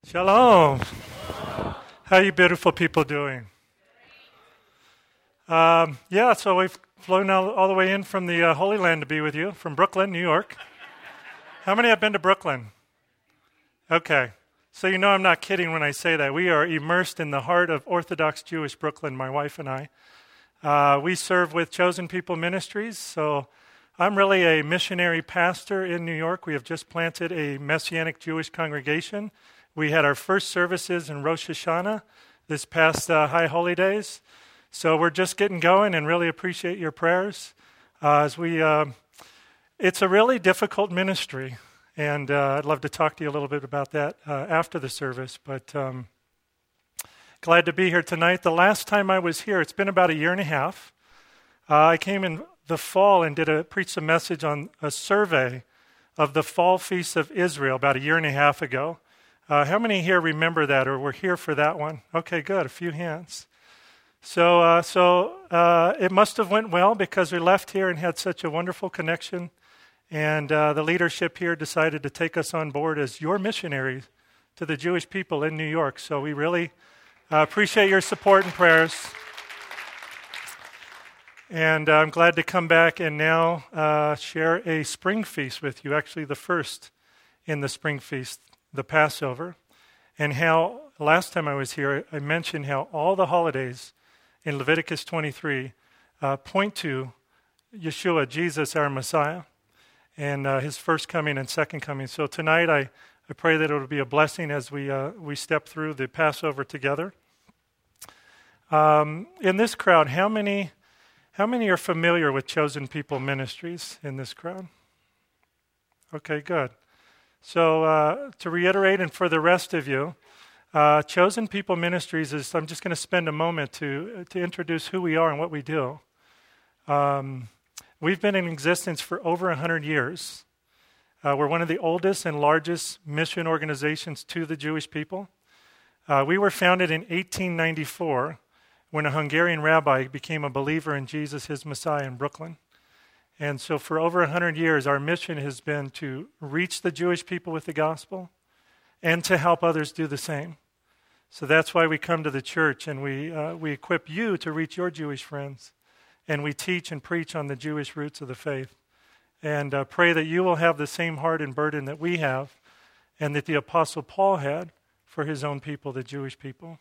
Shalom. How you beautiful people doing? So we've flown all the way in from the Holy Land to be with you, from Brooklyn, New York. How many have been to Brooklyn? Okay. So you know I'm not kidding when I say that. We are immersed in the heart of Orthodox Jewish Brooklyn, my wife and I. We serve with Chosen People Ministries, so I'm really a missionary pastor in New York. We have just planted a Messianic Jewish congregation. We had our first services in Rosh Hashanah this past High Holy Days. So we're just getting going and really appreciate your prayers. It's a really difficult ministry, and I'd love to talk to you a little bit about that after the service. But glad to be here tonight. The last time I was here, it's been about a year and a half. I came in the fall and preached a message on a survey of the fall feasts of Israel about a year and a half ago. How many here remember that or were here for that one? Okay, good. A few hands. So it must have went well because we left here and had such a wonderful connection. And the leadership here decided to take us on board as your missionaries to the Jewish people in New York. So we really appreciate your support and prayers. And I'm glad to come back and now share a spring feast with you, actually the first in the spring feast, the Passover, and how last time I was here, I mentioned how all the holidays in Leviticus 23 point to Yeshua, Jesus, our Messiah, and his first coming and second coming. So tonight I pray that it will be a blessing as we step through the Passover together. In this crowd, how many are familiar with Chosen People Ministries in this crowd? Okay, good. So to reiterate, and for the rest of you, Chosen People Ministries is, I'm just going to spend a moment to introduce who we are and what we do. We've been in existence for over 100 years. We're one of the oldest and largest mission organizations to the Jewish people. We were founded in 1894 when a Hungarian rabbi became a believer in Jesus, his Messiah, in Brooklyn. And so for over 100 years, our mission has been to reach the Jewish people with the gospel and to help others do the same. So that's why we come to the church and we equip you to reach your Jewish friends. And we teach and preach on the Jewish roots of the faith. And pray that you will have the same heart and burden that we have and that the Apostle Paul had for his own people, the Jewish people.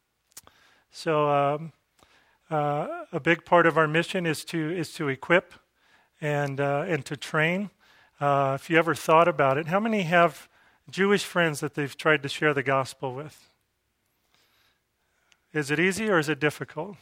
So a big part of our mission is to equip and to train. If you ever thought about it, how many have Jewish friends that they've tried to share the gospel with? Is it easy or is it difficult?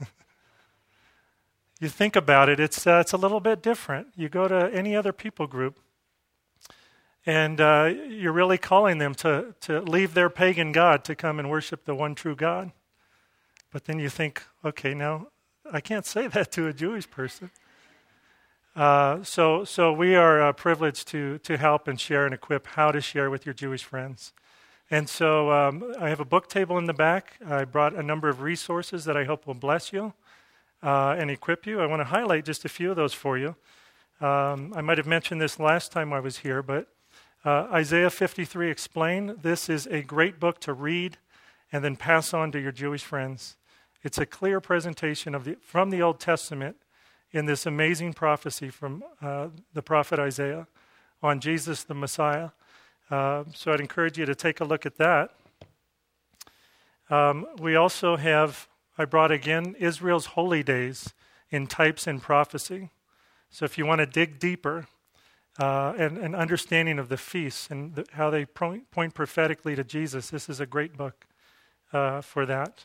You think about it, it's a little bit different. You go to any other people group, and you're really calling them to leave their pagan god to come and worship the one true God. But then you think, okay, now I can't say that to a Jewish person. So we are privileged to help and share and equip how to share with your Jewish friends. And so I have a book table in the back. I brought a number of resources that I hope will bless you and equip you. I want to highlight just a few of those for you. I might have mentioned this last time I was here, but Isaiah 53 Explained. This is a great book to read and then pass on to your Jewish friends. It's a clear presentation from the Old Testament in this amazing prophecy from the prophet Isaiah on Jesus the Messiah. So I'd encourage you to take a look at that. We also I brought again Israel's holy days in types and prophecy. So if you want to dig deeper and an understanding of the feasts and how they point prophetically to Jesus, this is a great book for that.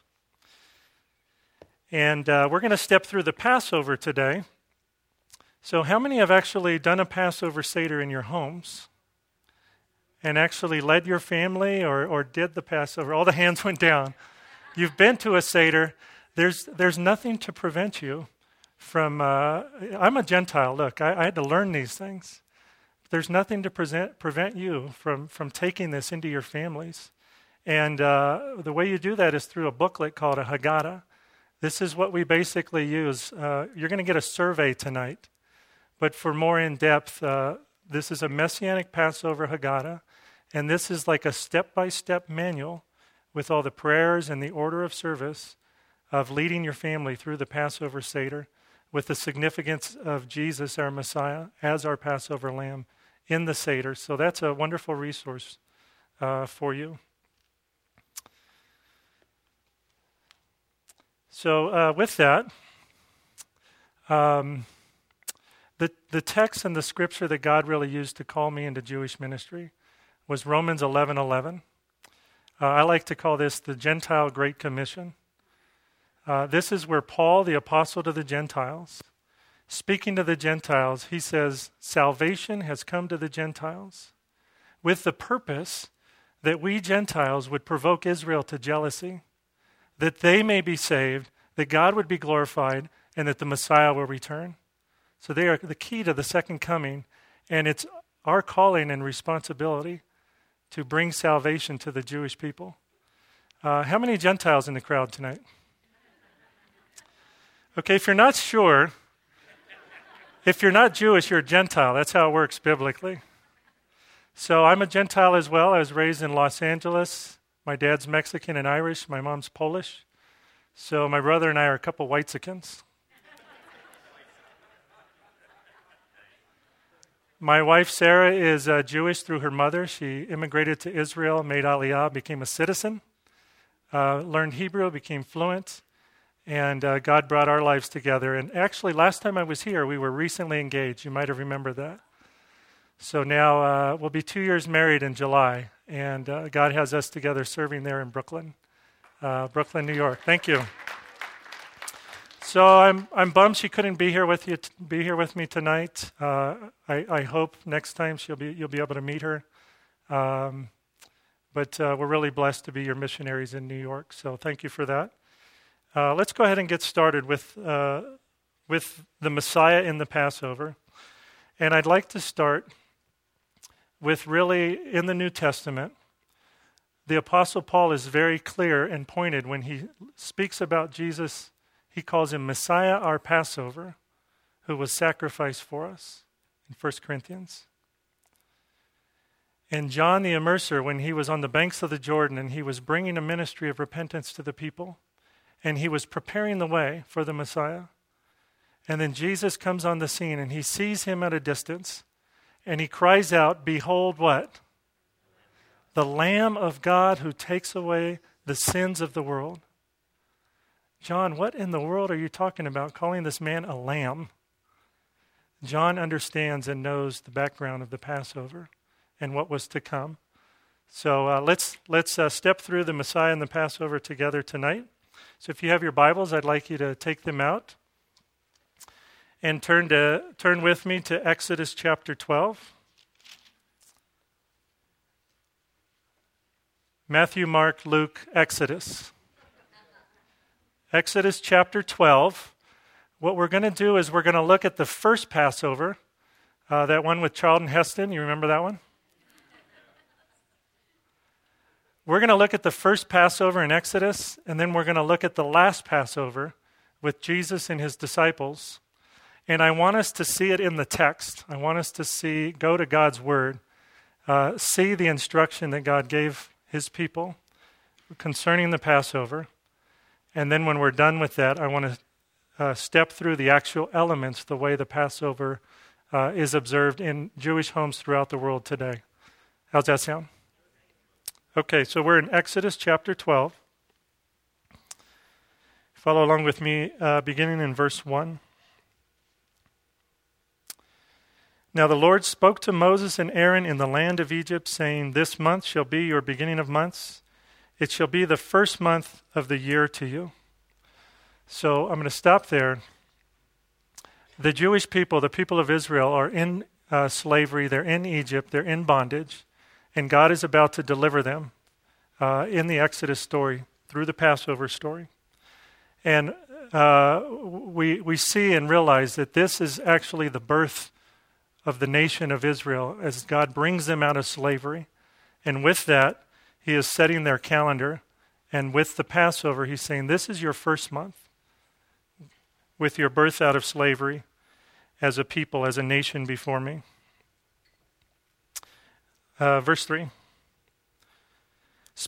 And we're going to step through the Passover today. So how many have actually done a Passover Seder in your homes and actually led your family or did the Passover? All the hands went down. You've been to a Seder. There's nothing to prevent you from... I'm a Gentile. Look, I had to learn these things. There's nothing to prevent you from taking this into your families. And the way you do that is through a booklet called a Haggadah. This is what we basically use. You're going to get a survey tonight. But for more in-depth, this is a Messianic Passover Haggadah. And this is like a step-by-step manual with all the prayers and the order of service of leading your family through the Passover Seder with the significance of Jesus, our Messiah, as our Passover lamb in the Seder. So that's a wonderful resource for you. So with that, the text and the scripture that God really used to call me into Jewish ministry was Romans 11:11. I like to call this the Gentile Great Commission. This is where Paul, the apostle to the Gentiles, speaking to the Gentiles, he says, salvation has come to the Gentiles with the purpose that we Gentiles would provoke Israel to jealousy, that they may be saved, that God would be glorified, and that the Messiah will return. So they are the key to the second coming, and it's our calling and responsibility to bring salvation to the Jewish people. How many Gentiles in the crowd tonight? Okay, if you're not sure, if you're not Jewish, you're a Gentile. That's how it works biblically. So I'm a Gentile as well. I was raised in Los Angeles. My dad's Mexican and Irish. My mom's Polish. So my brother and I are a couple Whitexicans. My wife, Sarah, is Jewish through her mother. She immigrated to Israel, made Aliyah, became a citizen, learned Hebrew, became fluent, and God brought our lives together. And actually, last time I was here, we were recently engaged. You might have remembered that. So now we'll be 2 years married in July, and God has us together serving there in Brooklyn, New York. Thank you. So I'm bummed she couldn't be here with me tonight. I hope next time you'll be able to meet her. But we're really blessed to be your missionaries in New York. So thank you for that. Let's go ahead and get started with the Messiah in the Passover, and I'd like to start with really in the New Testament. The Apostle Paul is very clear and pointed when he speaks about Jesus. He calls him Messiah, our Passover, who was sacrificed for us in 1 Corinthians. And John the Immerser, when he was on the banks of the Jordan and he was bringing a ministry of repentance to the people, and he was preparing the way for the Messiah, and then Jesus comes on the scene and he sees him at a distance, and he cries out, behold what? The Lamb of God who takes away the sins of the world. John, what in the world are you talking about, calling this man a lamb? John understands and knows the background of the Passover and what was to come. So let's step through the Messiah and the Passover together tonight. So if you have your Bibles, I'd like you to take them out and turn with me to Exodus chapter 12. Matthew, Mark, Luke, Exodus. Exodus chapter 12. What we're going to do is we're going to look at the first Passover, that one with Charlton Heston. You remember that one? We're going to look at the first Passover in Exodus, and then we're going to look at the last Passover with Jesus and his disciples. And I want us to see it in the text. I want us to go to God's Word, see the instruction that God gave his people concerning the Passover. And then when we're done with that, I want to step through the actual elements, the way the Passover is observed in Jewish homes throughout the world today. How's that sound? Okay, so we're in Exodus chapter 12. Follow along with me, beginning in verse 1. Now the Lord spoke to Moses and Aaron in the land of Egypt, saying, this month shall be your beginning of months. It shall be the first month of the year to you. So I'm going to stop there. The Jewish people, the people of Israel, are in slavery. They're in Egypt. They're in bondage. And God is about to deliver them in the Exodus story, through the Passover story. And we see and realize that this is actually the birth of the nation of Israel as God brings them out of slavery. And with that, he is setting their calendar. And with the Passover, he's saying, this is your first month with your birth out of slavery as a people, as a nation before me. Verse 3.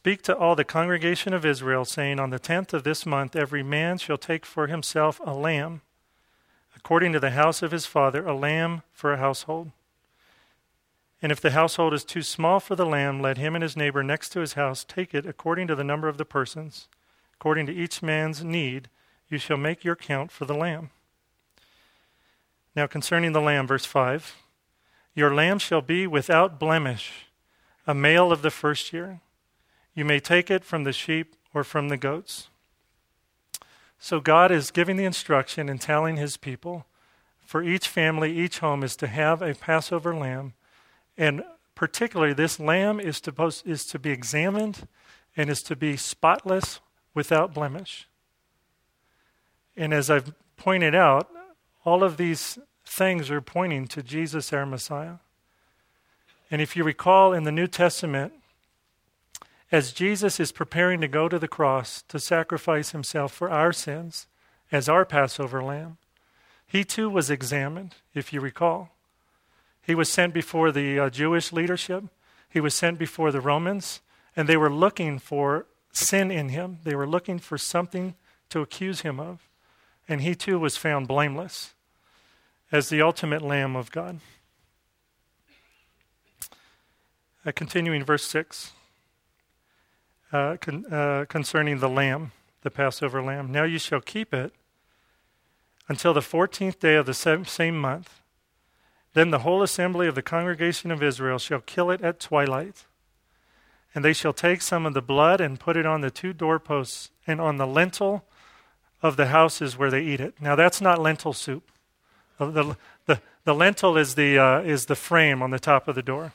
speak to all the congregation of Israel, saying, on the 10th of this month every man shall take for himself a lamb, according to the house of his father, a lamb for a household. And if the household is too small for the lamb, let him and his neighbor next to his house take it according to the number of the persons. According to each man's need, you shall make your count for the lamb. Now concerning the lamb, verse 5, your lamb shall be without blemish, a male of the first year. You may take it from the sheep or from the goats. So God is giving the instruction and telling his people, for each family, each home is to have a Passover lamb. And particularly this lamb is to be examined and is to be spotless, without blemish. And as I've pointed out, all of these things are pointing to Jesus, our Messiah. And if you recall in the New Testament, as Jesus is preparing to go to the cross to sacrifice himself for our sins as our Passover lamb, he too was examined, if you recall. He was sent before the Jewish leadership. He was sent before the Romans, and they were looking for sin in him. They were looking for something to accuse him of. And he too was found blameless as the ultimate Lamb of God. Continuing verse 6, concerning the lamb, the Passover lamb. Now you shall keep it until the 14th day of the same month. Then the whole assembly of the congregation of Israel shall kill it at twilight. And they shall take some of the blood and put it on the 2 doorposts and on the lintel of the houses where they eat it. Now that's not lentil soup. The lintel is the frame on the top of the door.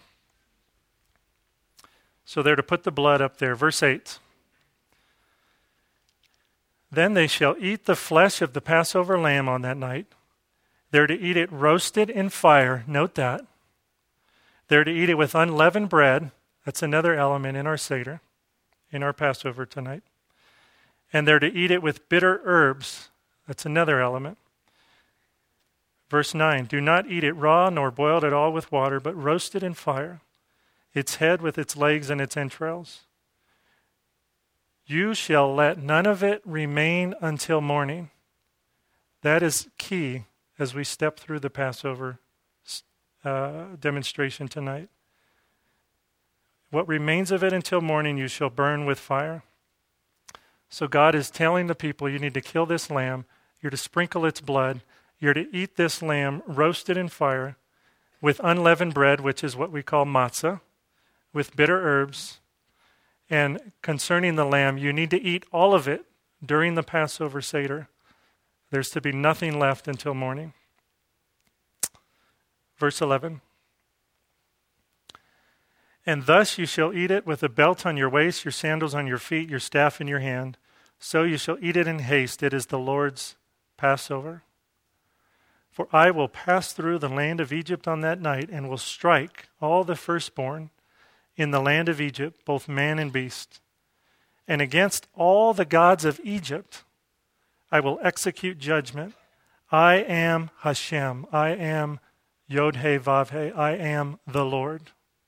So they're to put the blood up there. Verse 8. Then they shall eat the flesh of the Passover lamb on that night. They're to eat it roasted in fire. Note that. They're to eat it with unleavened bread. That's another element in our Seder, in our Passover tonight. And they're to eat it with bitter herbs. That's another element. Verse 9, do not eat it raw nor boiled at all with water, but roast it in fire, its head with its legs and its entrails. You shall let none of it remain until morning. That is key as we step through the Passover demonstration tonight. What remains of it until morning you shall burn with fire. So God is telling the people, you need to kill this lamb. You're to sprinkle its blood. You're to eat this lamb roasted in fire with unleavened bread, which is what we call matzah, with bitter herbs. And concerning the lamb, you need to eat all of it during the Passover Seder. There's to be nothing left until morning. Verse 11. And thus you shall eat it with a belt on your waist, your sandals on your feet, your staff in your hand. So you shall eat it in haste. It is the Lord's Passover. For I will pass through the land of Egypt on that night and will strike all the firstborn in the land of Egypt, both man and beast. And against all the gods of Egypt I will execute judgment. I am Hashem. I am Yod-Heh-Vav-Heh. I am the Lord.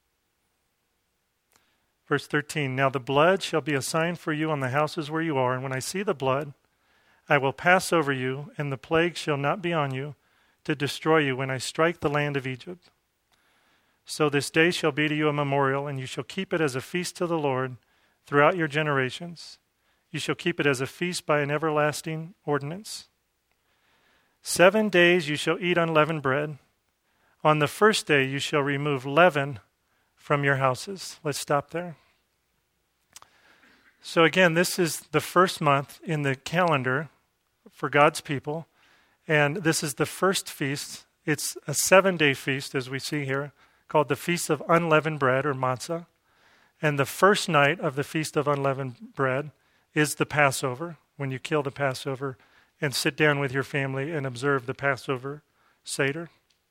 Verse 13, now the blood shall be a sign for you on the houses where you are, and when I see the blood, I will pass over you, and the plague shall not be on you, to destroy you when I strike the land of Egypt. So this day shall be to you a memorial, and you shall keep it as a feast to the Lord throughout your generations. You shall keep it as a feast by an everlasting ordinance. 7 days you shall eat unleavened bread. On the first day you shall remove leaven from your houses. Let's stop there. So again, this is the first month in the calendar for God's people. And this is the first feast. It's a 7-day feast, as we see here, called the Feast of Unleavened Bread, or Matzah. And the first night of the Feast of Unleavened Bread is the Passover, when you kill the Passover and sit down with your family and observe the Passover Seder.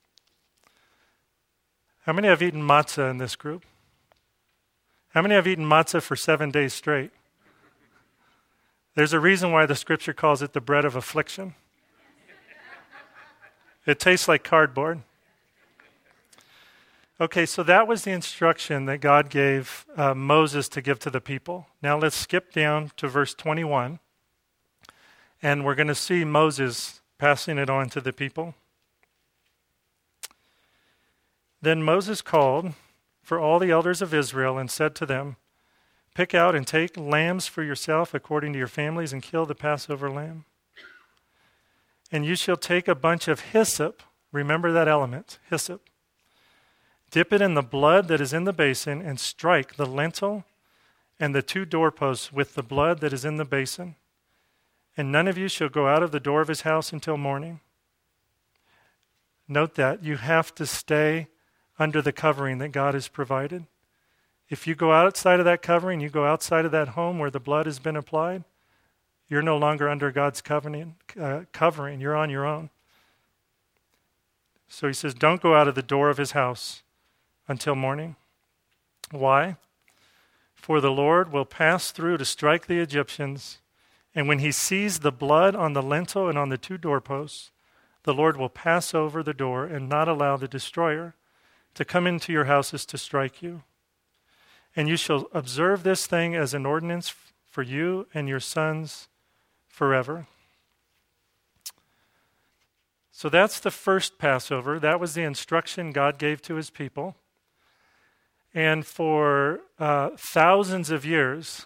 How many have eaten matzah in this group? How many have eaten matzah for 7 days straight? There's a reason why the scripture calls it the bread of affliction. It tastes like cardboard. Okay, so that was the instruction that God gave Moses to give to the people. Now let's skip down to verse 21, and we're going to see Moses passing it on to the people. Then Moses called for all the elders of Israel and said to them, "Pick out and take lambs for yourself according to your families and kill the Passover lamb. And you shall take a bunch of hyssop," remember that element, hyssop, "dip it in the blood that is in the basin and strike the lintel and the 2 doorposts with the blood that is in the basin. And none of you shall go out of the door of his house until morning." Note that you have to stay under the covering that God has provided. If you go outside of that covering, you go outside of that home where the blood has been applied, you're no longer under God's covering. You're on your own. So he says, don't go out of the door of his house until morning. Why? For the Lord will pass through to strike the Egyptians, and when he sees the blood on the lintel and on the 2 doorposts, the Lord will pass over the door and not allow the destroyer to come into your houses to strike you. And you shall observe this thing as an ordinance for you and your sons forever. So that's the first Passover. That was the instruction God gave to his people. And for thousands of years,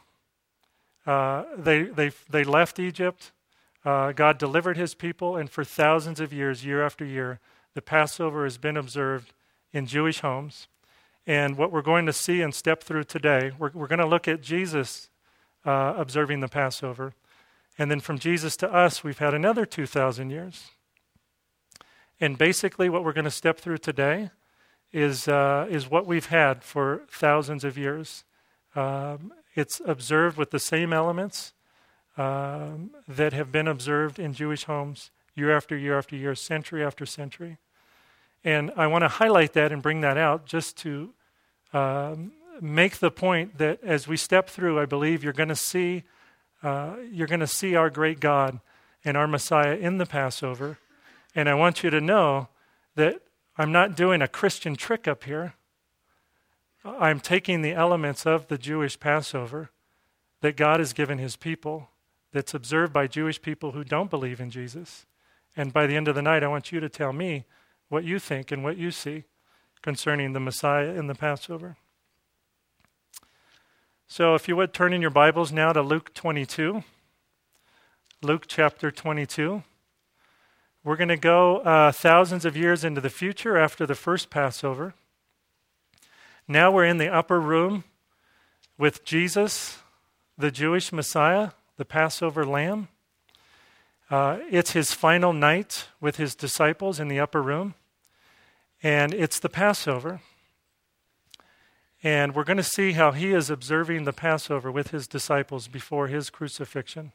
they left Egypt. God delivered his people, and for thousands of years, year after year, the Passover has been observed in Jewish homes. And what we're going to see and step through today, we're going to look at Jesus observing the Passover. And then from Jesus to us, we've had another 2,000 years. And basically what we're going to step through today is what we've had for thousands of years. It's observed with the same elements that have been observed in Jewish homes year after year after year, century after century. And I want to highlight that and bring that out just to make the point that as we step through, I believe you're going to see our great God and our Messiah in the Passover. And I want you to know that I'm not doing a Christian trick up here. I'm taking the elements of the Jewish Passover that God has given his people, that's observed by Jewish people who don't believe in Jesus. And by the end of the night, I want you to tell me what you think and what you see concerning the Messiah in the Passover. So if you would turn in your Bibles now to Luke 22. Luke chapter 22. We're going to go thousands of years into the future after the first Passover. Now we're in the upper room with Jesus, the Jewish Messiah, the Passover lamb. It's his final night with his disciples in the upper room. And it's the Passover. And we're going to see how he is observing the Passover with his disciples before his crucifixion.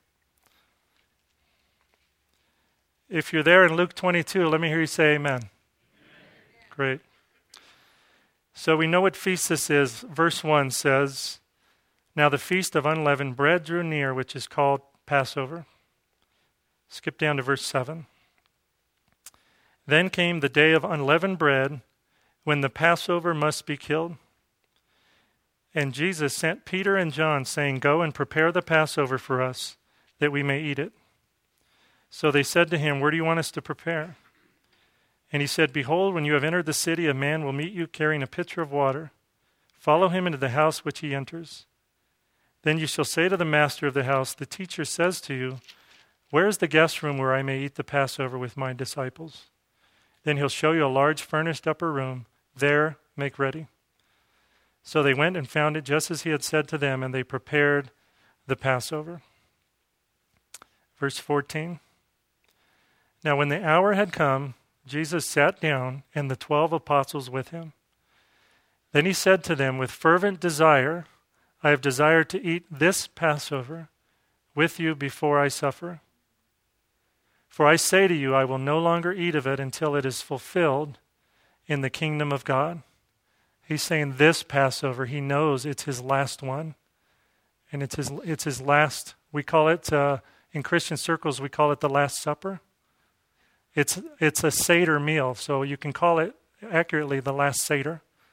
If you're there in Luke 22, let me hear you say amen. Amen. Great. So we know what feast this is. Verse 1 says, "Now the feast of unleavened bread drew near, which is called Passover." Skip down to verse 7. "Then came the day of unleavened bread, when the Passover must be killed. And Jesus sent Peter and John, saying, 'Go and prepare the Passover for us, that we may eat it.' So they said to him, 'Where do you want us to prepare?' And he said, 'Behold, when you have entered the city, a man will meet you carrying a pitcher of water. Follow him into the house which he enters. Then you shall say to the master of the house, the teacher says to you, where is the guest room where I may eat the Passover with my disciples? Then he'll show you a large furnished upper room. There, make ready.' So they went and found it just as he had said to them, and they prepared the Passover." Verse 14. "Now when the hour had come, Jesus sat down, and the 12 apostles with him. Then he said to them, 'With fervent desire, I have desired to eat this Passover with you before I suffer. For I say to you, I will no longer eat of it until it is fulfilled in the kingdom of God.'" He's saying this Passover, he knows it's his last one. And it's his last, we call it, in Christian circles, we call it the Last Supper. It's a Seder meal, so you can call it accurately the Last Seder.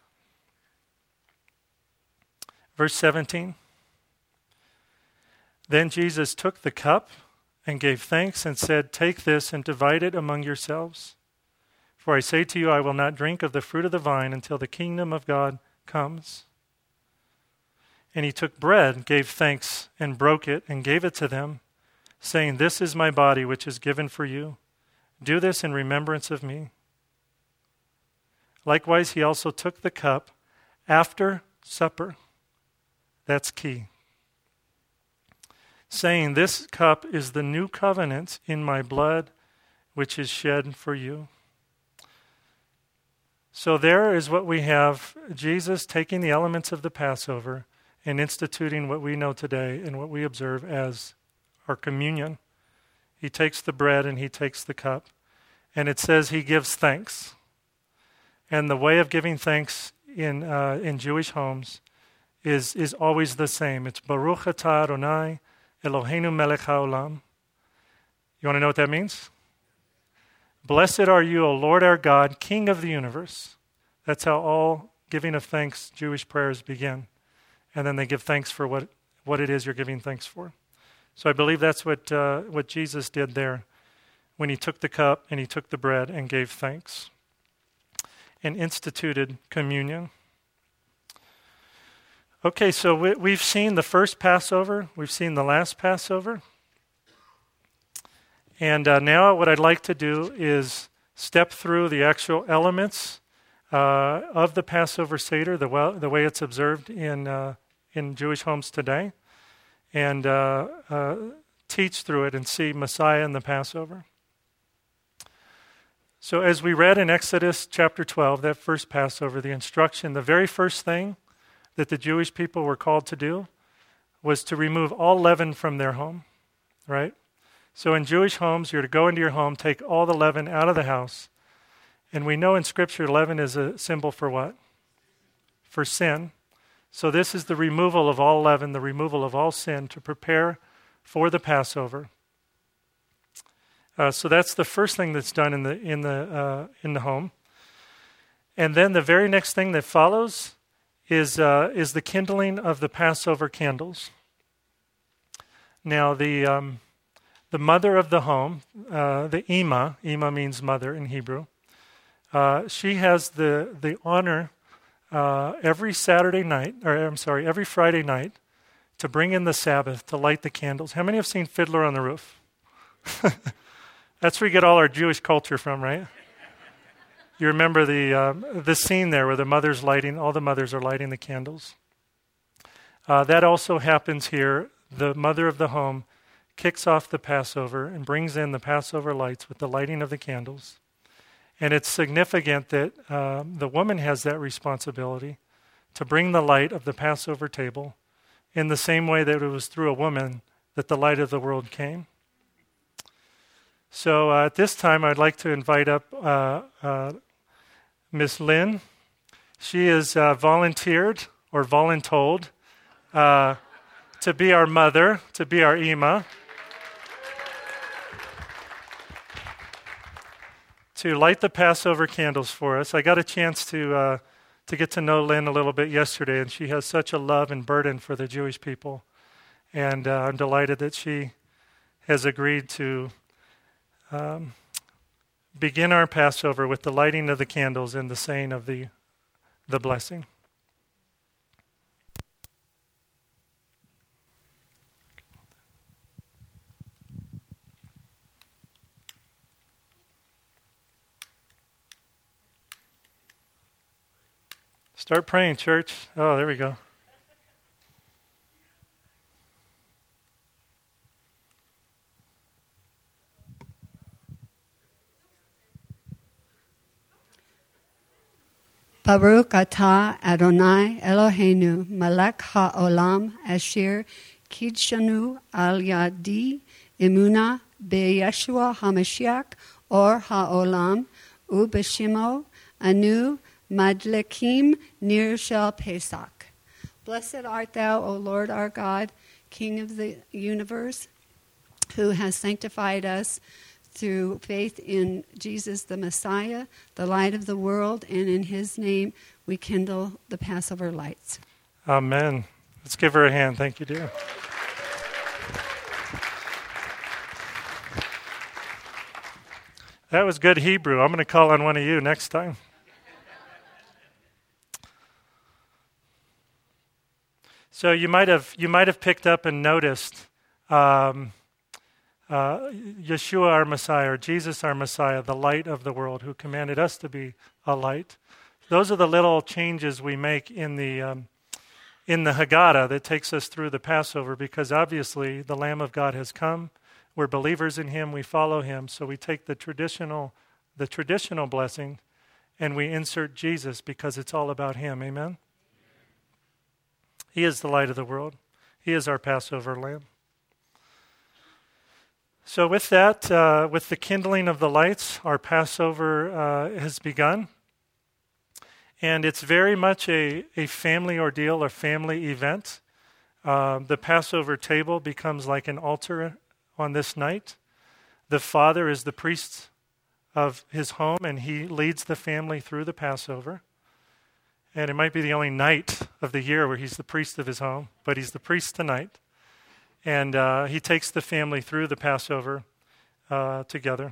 Verse 17. Then Jesus took the cup and gave thanks and said, "Take this and divide it among yourselves. For I say to you, I will not drink of the fruit of the vine until the kingdom of God comes." And he took bread, gave thanks, and broke it, and gave it to them, saying, "This is my body, which is given for you. Do this in remembrance of me." Likewise, he also took the cup after supper. That's key. Saying, "This cup is the new covenant in my blood, which is shed for you." So there is what we have, Jesus taking the elements of the Passover and instituting what we know today and what we observe as our communion. He takes the bread and he takes the cup. And it says he gives thanks. And the way of giving thanks in Jewish homes is always the same. It's Baruch atah Adonai Eloheinu melech haolam. You want to know what that means? Blessed are you, O Lord our God, King of the universe. That's how all giving of thanks Jewish prayers begin. And then they give thanks for what it is you're giving thanks for. So I believe that's what Jesus did there when he took the cup and he took the bread and gave thanks and instituted communion. Okay, so we've seen the first Passover. We've seen the last Passover. And now what I'd like to do is step through the actual elements of the Passover Seder, the way it's observed in Jewish homes today, and teach through it and see Messiah in the Passover. So as we read in Exodus chapter 12, that first Passover, the instruction, the very first thing that the Jewish people were called to do was to remove all leaven from their home, right? So in Jewish homes, you're to go into your home, take all the leaven out of the house. And we know in Scripture, leaven is a symbol for what? For sin. So this is the removal of all leaven, the removal of all sin to prepare for the Passover. So that's the first thing that's done in the home. And then the very next thing that follows is the kindling of the Passover candles. Now the mother of the home, the ima means mother in Hebrew. She has the honor every Friday night to bring in the Sabbath to light the candles. How many have seen Fiddler on the Roof? That's where we get all our Jewish culture from, right? You remember the scene there where all the mothers are lighting the candles. That also happens here. The mother of the home kicks off the Passover and brings in the Passover lights with the lighting of the candles. And it's significant that the woman has that responsibility to bring the light of the Passover table in the same way that it was through a woman that the light of the world came. So at this time, I'd like to invite up Miss Lynn. She is volunteered or voluntold to be our mother, to be our ima, to light the Passover candles for us. I got a chance to get to know Lynn a little bit yesterday, and she has such a love and burden for the Jewish people. And I'm delighted that she has agreed to begin our Passover with the lighting of the candles and the saying of the blessing. Start praying, church. Oh, there we go. Baruch atah Adonai Eloheinu melech haolam asher kidshanu al yadi imuna beyeshua hamashiach or haolam ubeshimo anu madlekim nir shel Pesach. Blessed art thou, O Lord our God, King of the universe, who has sanctified us through faith in Jesus the Messiah, the light of the world, and in his name we kindle the Passover lights. Amen. Let's give her a hand. Thank you, dear. That was good Hebrew. I'm going to call on one of you next time. So you might have picked up and noticed Yeshua our Messiah, or Jesus our Messiah, the light of the world, who commanded us to be a light. Those are the little changes we make in the Haggadah that takes us through the Passover, because obviously the Lamb of God has come. We're believers in him. We follow him. So we take the traditional blessing and we insert Jesus because it's all about him. Amen? He is the light of the world. He is our Passover lamb. So with that, with the kindling of the lights, our Passover has begun. And it's very much a family ordeal, a family event. The Passover table becomes like an altar on this night. The father is the priest of his home, and he leads the family through the Passover. And it might be the only night of the year where he's the priest of his home, but he's the priest tonight. And he takes the family through the Passover together.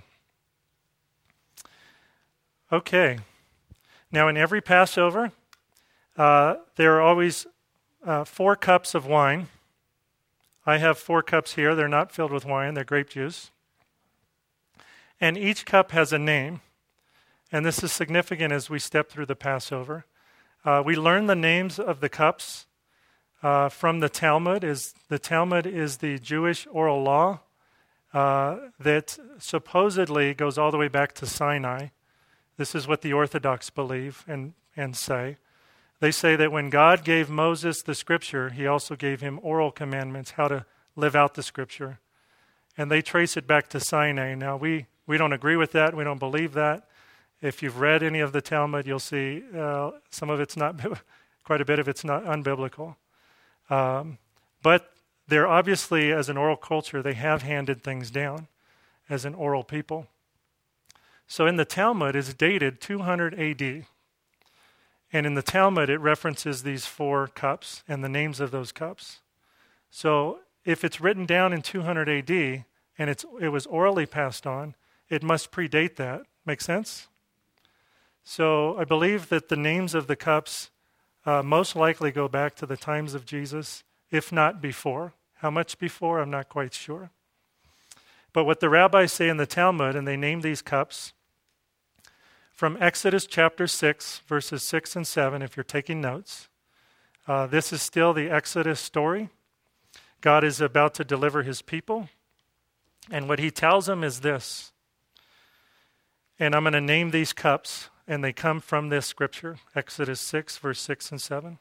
Okay. Now, in every Passover, there are always 4 cups of wine. I have 4 cups here. They're not filled with wine. They're grape juice. And each cup has a name. And this is significant as we step through the Passover. We learn the names of the cups from the Talmud. The Talmud is the Jewish oral law that supposedly goes all the way back to Sinai. This is what the Orthodox believe and say. They say that when God gave Moses the Scripture, he also gave him oral commandments, how to live out the Scripture. And they trace it back to Sinai. Now, we don't agree with that. We don't believe that. If you've read any of the Talmud, you'll see some of it's not, quite a bit of it's not unbiblical. But they're obviously, as an oral culture, they have handed things down as an oral people. So in the Talmud, it's dated 200 A.D., and in the Talmud, it references these 4 cups and the names of those cups. So if it's written down in 200 A.D. and it was orally passed on, it must predate that. Make sense? So I believe that the names of the cups most likely go back to the times of Jesus, if not before. How much before, I'm not quite sure. But what the rabbis say in the Talmud, and they name these cups, from Exodus chapter 6, verses 6 and 7, if you're taking notes. This is still the Exodus story. God is about to deliver his people. And what he tells them is this. And I'm going to name these cups, and they come from this scripture, Exodus 6, verse 6 and 7.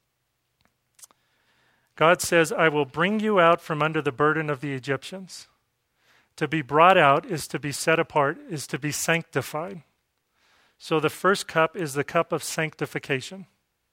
God says, I will bring you out from under the burden of the Egyptians. To be brought out is to be set apart, is to be sanctified. So the first cup is the cup of sanctification.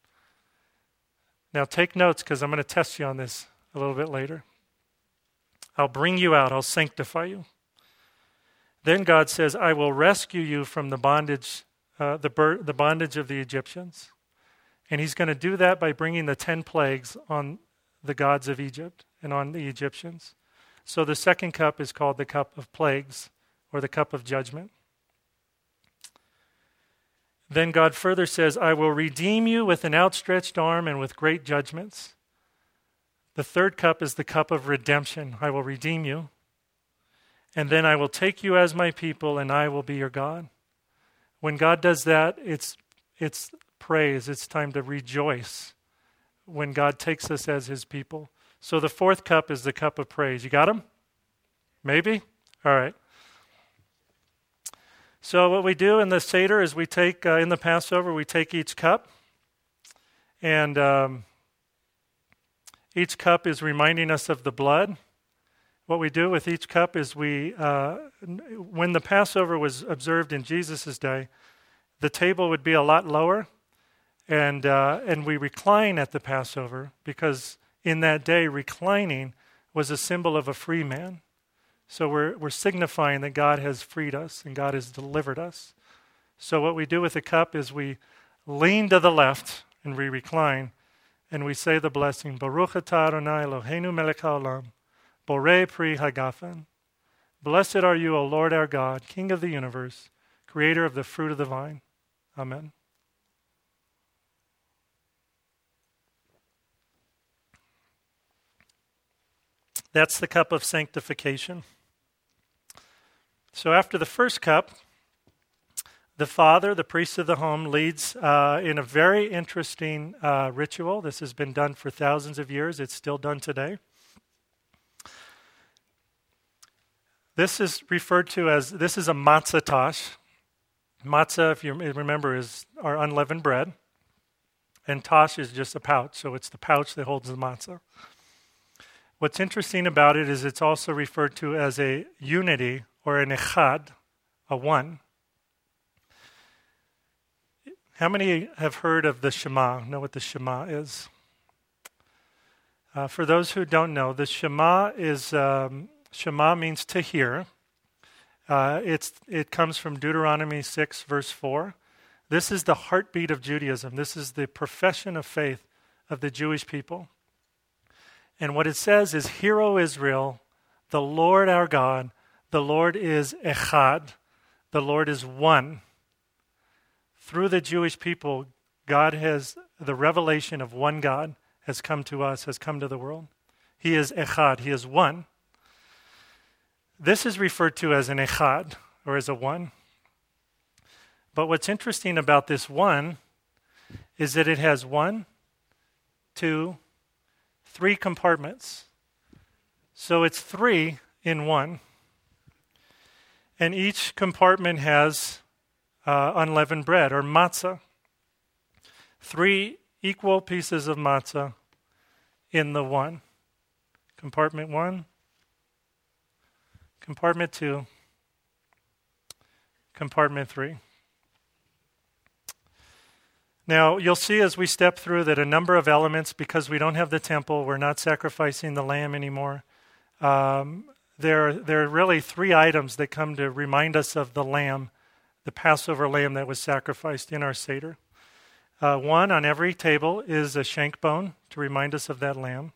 Now take notes, because I'm going to test you on this a little bit later. I'll bring you out. I'll sanctify you. Then God says, I will rescue you from the bondage, the bondage of the Egyptians. And he's going to do that by bringing the 10 plagues on the gods of Egypt and on the Egyptians. So the second cup is called the cup of plagues, or the cup of judgment. Then God further says, I will redeem you with an outstretched arm and with great judgments. The third cup is the cup of redemption. I will redeem you. And then I will take you as my people, and I will be your God. When God does that, it's praise. It's time to rejoice when God takes us as his people. So the fourth cup is the cup of praise. You got them? Maybe? All right. So what we do in the Seder is we take, in the Passover, we take each cup. And each cup is reminding us of the blood. What we do with each cup is when the Passover was observed in Jesus' day, the table would be a lot lower. And we recline at the Passover because in that day, reclining was a symbol of a free man. So we're signifying that God has freed us and God has delivered us. So what we do with the cup is we lean to the left and we recline, and we say the blessing, Baruch atah Adonai Eloheinu melech haolam, borei pri hagafen. Blessed are you, O Lord our God, King of the universe, creator of the fruit of the vine. Amen. That's the cup of sanctification. So after the first cup, the father, the priest of the home, leads in a very interesting ritual. This has been done for thousands of years. It's still done today. This is referred to as, this is a matzah tash. Matzah, if you remember, is our unleavened bread. And tash is just a pouch, so it's the pouch that holds the matzah. What's interesting about it is it's also referred to as a unity or an echad, a one. How many have heard of the Shema, know what the Shema is? For those who don't know, the Shema is, Shema means to hear. It comes from Deuteronomy 6, verse 4. This is the heartbeat of Judaism. This is the profession of faith of the Jewish people. And what it says is, Hear, O Israel, the Lord our God, the Lord is echad, the Lord is one. Through the Jewish people, God has, the revelation of one God has come to us, has come to the world. He is echad, he is one. This is referred to as an echad, or as a one. But what's interesting about this one is that it has 1, 2, 3 compartments. So it's 3 in one. And each compartment has unleavened bread, or matzah. 3 equal pieces of matzah in the one. Compartment 1, compartment 2, compartment 3. Now, you'll see as we step through that a number of elements, because we don't have the temple, we're not sacrificing the lamb anymore. There are really 3 items that come to remind us of the lamb, the Passover lamb that was sacrificed in our Seder. One on every table is a shank bone to remind us of that lamb.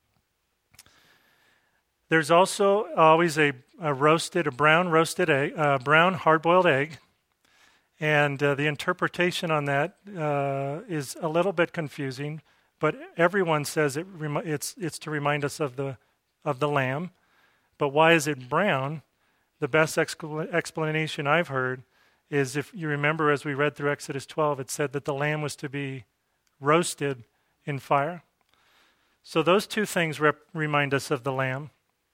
There's also always a brown roasted egg, brown hard-boiled egg. And the interpretation on that is a little bit confusing, but everyone says it's to remind us of the lamb. But why is it brown? The best explanation I've heard is, if you remember, as we read through Exodus 12, it said that the lamb was to be roasted in fire. So those 2 things remind us of the lamb.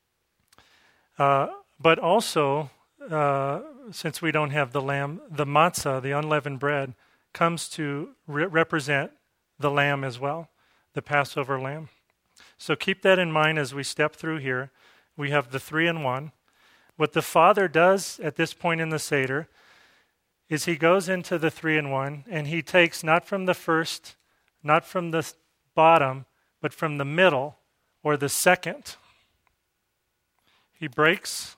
But also, since we don't have the lamb, the matzah, the unleavened bread, comes to represent the lamb as well, the Passover lamb. So keep that in mind as we step through here. We have the 3 in 1. What the Father does at this point in the Seder is he goes into the 3 in 1, and he takes not from the first, not from the bottom, but from the middle, or the second. He breaks.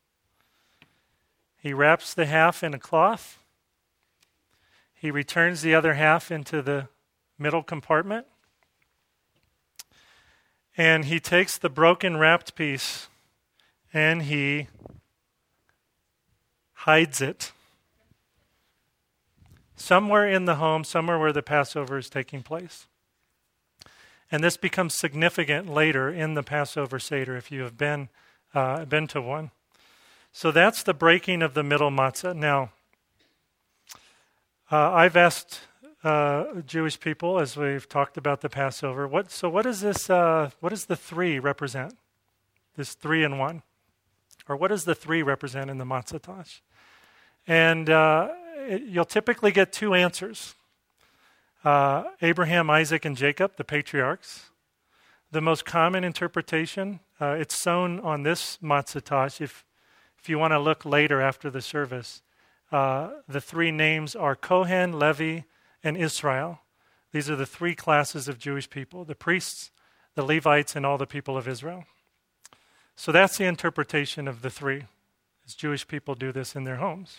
He wraps the half in a cloth. He returns the other half into the middle compartment. And he takes the broken wrapped piece and he hides it somewhere in the home, somewhere where the Passover is taking place. And this becomes significant later in the Passover Seder if you have been to one. So that's the breaking of the middle matzah. Now, I've asked Jewish people as we've talked about the Passover, what does this? What does the 3 represent? This 3 in 1, or what does the 3 represent in the matzah tash? And you'll typically get 2 answers: Abraham, Isaac, and Jacob, the patriarchs. The most common interpretation, it's sewn on this matzah tash. If you want to look later after the service, the 3 names are Kohen, Levi, and Israel. These are the 3 classes of Jewish people: the priests, the Levites, and all the people of Israel. So that's the interpretation of the 3, as Jewish people do this in their homes.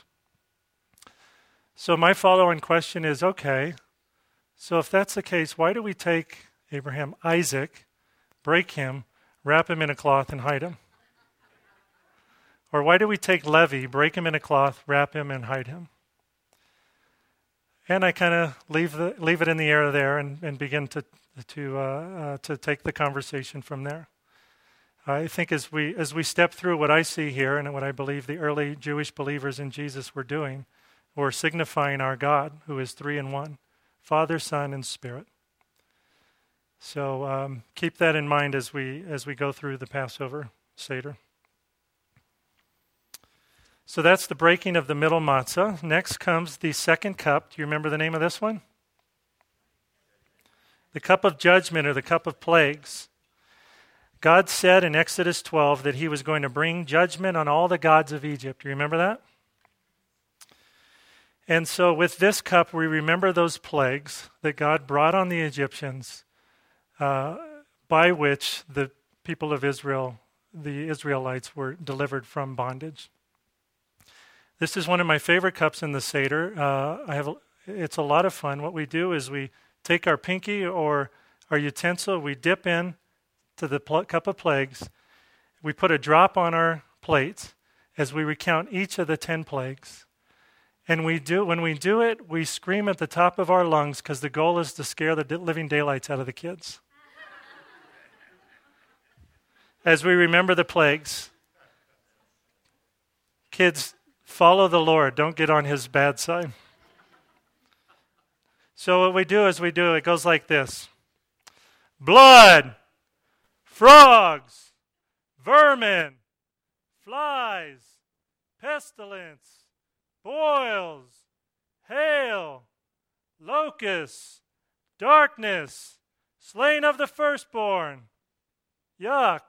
So my follow-on question is, okay, so if that's the case, why do we take Abraham, Isaac, break him, wrap him in a cloth, and hide him? Or why do we take Levi, break him in a cloth, wrap him, and hide him? And I kind of leave it in the air there and begin to take the conversation from there. I think as we step through what I see here and what I believe the early Jewish believers in Jesus were doing, were signifying our God, who is three in one, Father, Son, and Spirit. So keep that in mind as we go through the Passover Seder. So that's the breaking of the middle matzah. Next comes the second cup. Do you remember the name of this one? The cup of judgment, or the cup of plagues. God said in Exodus 12 that he was going to bring judgment on all the gods of Egypt. Do you remember that? And so with this cup, we remember those plagues that God brought on the Egyptians, by which the people of Israel, the Israelites, were delivered from bondage. This is one of my favorite cups in the Seder. It's a lot of fun. What we do is we take our pinky or our utensil, we dip in to the cup of plagues. We put a drop on our plate as we recount each of the 10 plagues. And when we do it, we scream at the top of our lungs because the goal is to scare the living daylights out of the kids. As we remember the plagues, kids, follow the Lord. Don't get on his bad side. So what we do is it goes like this. Blood, frogs, vermin, flies, pestilence, boils, hail, locusts, darkness, slain of the firstborn. Yuck.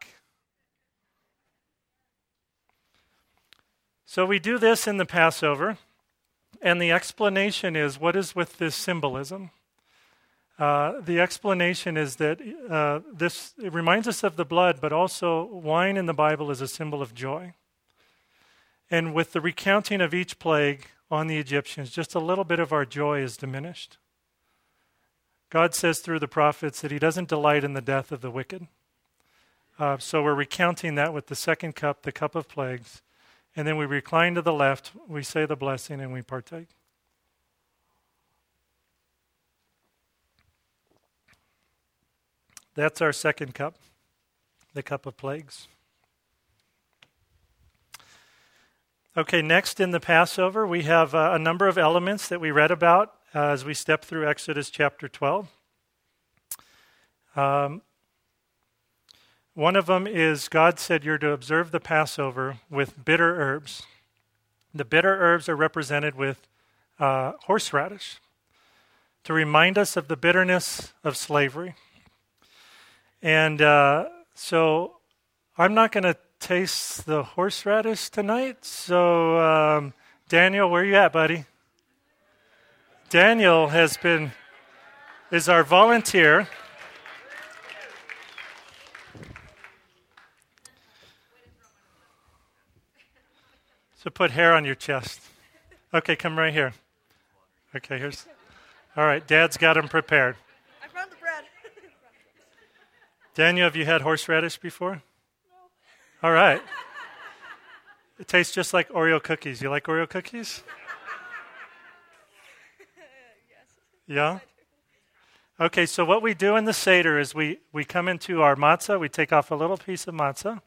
So we do this in the Passover, and the explanation is, what is with this symbolism? The explanation is that it reminds us of the blood, but also wine in the Bible is a symbol of joy. And with the recounting of each plague on the Egyptians, just a little bit of our joy is diminished. God says through the prophets that he doesn't delight in the death of the wicked. So we're recounting that with the second cup, the cup of plagues. And then we recline to the left, we say the blessing, and we partake. That's our second cup, the cup of plagues. Okay, next in the Passover, we have a number of elements that we read about as we step through Exodus chapter 12. One of them is God said you're to observe the Passover with bitter herbs. The bitter herbs are represented with horseradish to remind us of the bitterness of slavery. And so I'm not going to taste the horseradish tonight. So Daniel, where you at, buddy? Daniel is our volunteer. So put hair on your chest. Okay, come right here. Okay, all right, Dad's got them prepared. I found the bread. Daniel, have you had horseradish before? No. All right. It tastes just like Oreo cookies. You like Oreo cookies? Yes. Yeah? Okay, so what we do in the Seder is we come into our matzah. We take off a little piece of matzah.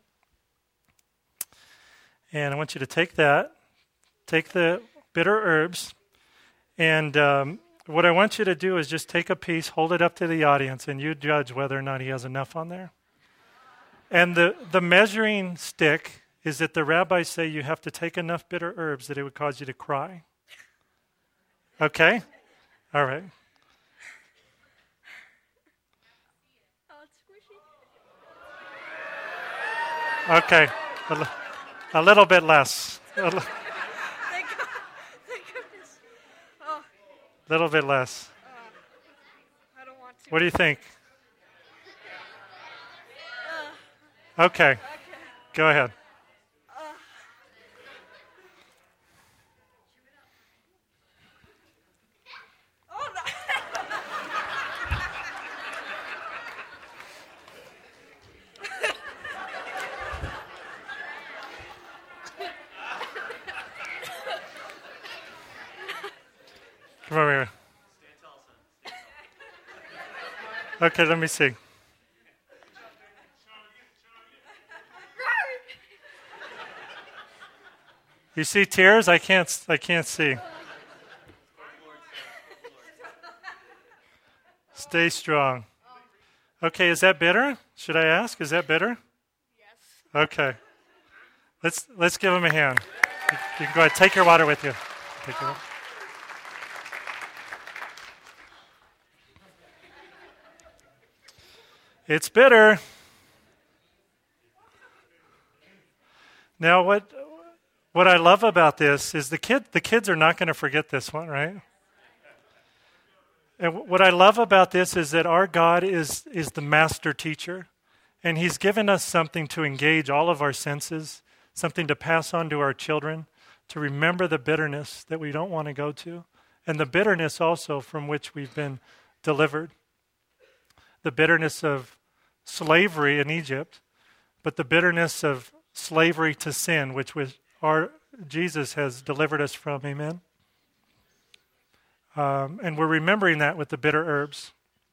And I want you to take that, take the bitter herbs, and what I want you to do is just take a piece, hold it up to the audience, and you judge whether or not he has enough on there. And the measuring stick is that the rabbis say you have to take enough bitter herbs that it would cause you to cry. Okay? All right. Oh, it's squishy. Okay. A little bit less. Thank goodness. Oh. Little bit less. I don't want to. What do you think? Okay. Go ahead. Oh, no. Okay, let me see. You see tears? I can't see. Stay strong. Okay, is that bitter? Should I ask? Is that bitter? Yes. Okay. Let's give him a hand. You can go ahead. Take your water with you. Take your water. It's bitter. Now, what I love about this is the kids are not going to forget this one, right? And what I love about this is that our God is the master teacher, and He's given us something to engage all of our senses, something to pass on to our children, to remember the bitterness that we don't want to go to, and the bitterness also from which we've been delivered. The bitterness of slavery in Egypt, but the bitterness of slavery to sin, which our Jesus has delivered us from. Amen. And we're remembering that with the bitter herbs.